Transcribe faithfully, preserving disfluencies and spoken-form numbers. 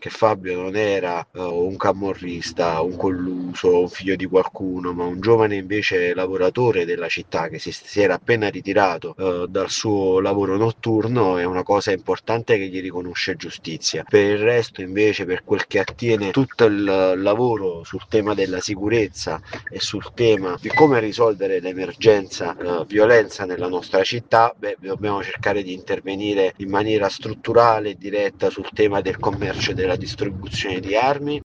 che Fabio non era uh, un camorrista, un colluso, un figlio di qualcuno, ma un giovane invece lavoratore della città che si, si era appena ritirato uh, dal suo lavoro notturno, è una cosa importante che gli riconosce giustizia. Per il resto invece, per quel che attiene tutto il lavoro sul tema della sicurezza e sul tema di come risolvere l'emergenza uh, violenza nella nostra città, beh, dobbiamo cercare di intervenire in maniera strutturale e diretta sul tema del commercio e della distribuzione di armi,